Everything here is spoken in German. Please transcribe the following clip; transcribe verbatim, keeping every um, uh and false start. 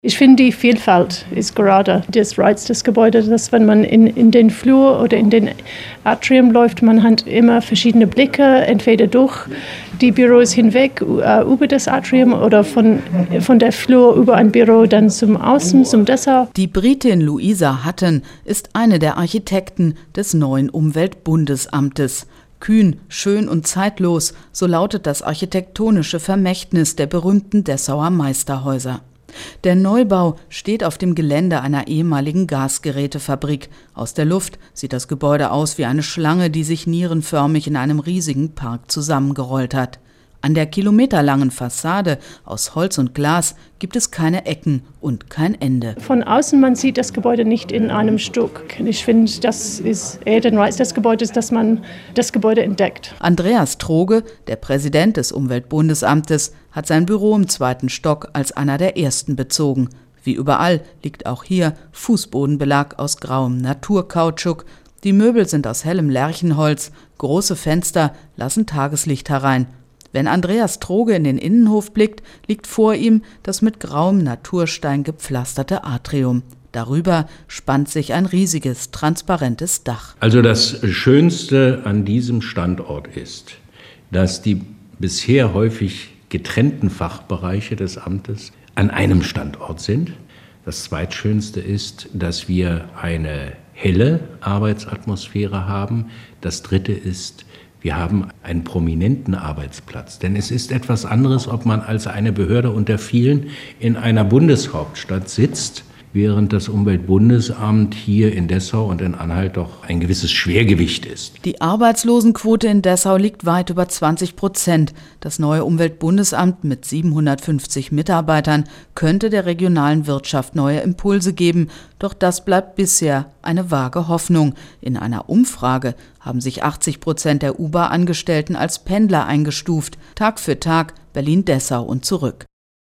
Ich finde, die Vielfalt ist gerade das Reiz des Gebäudes, dass wenn man in, in den Flur oder in den Atrium läuft, man hat immer verschiedene Blicke, entweder durch die Büros hinweg, uh, über das Atrium oder von, von der Flur über ein Büro dann zum Außen, zum Dessau. Die Britin Luisa Hatten ist eine der Architekten des neuen Umweltbundesamtes. Kühn, schön und zeitlos, so lautet das architektonische Vermächtnis der berühmten Dessauer Meisterhäuser. Der Neubau steht auf dem Gelände einer ehemaligen Gasgerätefabrik. Aus der Luft sieht das Gebäude aus wie eine Schlange, die sich nierenförmig in einem riesigen Park zusammengerollt hat. An der kilometerlangen Fassade aus Holz und Glas gibt es keine Ecken und kein Ende. Von außen, man sieht das Gebäude nicht in einem Stück. Ich finde, das ist eher der Reiz des Gebäudes, dass man das Gebäude entdeckt. Andreas Troge, der Präsident des Umweltbundesamtes, hat sein Büro im zweiten Stock als einer der ersten bezogen. Wie überall liegt auch hier Fußbodenbelag aus grauem Naturkautschuk. Die Möbel sind aus hellem Lärchenholz, große Fenster lassen Tageslicht herein. Wenn Andreas Troge in den Innenhof blickt, liegt vor ihm das mit grauem Naturstein gepflasterte Atrium. Darüber spannt sich ein riesiges, transparentes Dach. Also das Schönste an diesem Standort ist, dass die bisher häufig getrennten Fachbereiche des Amtes an einem Standort sind. Das Zweitschönste ist, dass wir eine helle Arbeitsatmosphäre haben. Das Dritte ist, wir haben einen prominenten Arbeitsplatz, denn es ist etwas anderes, ob man als eine Behörde unter vielen in einer Bundeshauptstadt sitzt, während das Umweltbundesamt hier in Dessau und in Anhalt doch ein gewisses Schwergewicht ist. Die Arbeitslosenquote in Dessau liegt weit über zwanzig Prozent. Das neue Umweltbundesamt mit siebenhundertfünfzig Mitarbeitern könnte der regionalen Wirtschaft neue Impulse geben. Doch das bleibt bisher eine vage Hoffnung. In einer Umfrage haben sich achtzig Prozent der U B A-Angestellten als Pendler eingestuft. Tag für Tag Berlin-Dessau und zurück.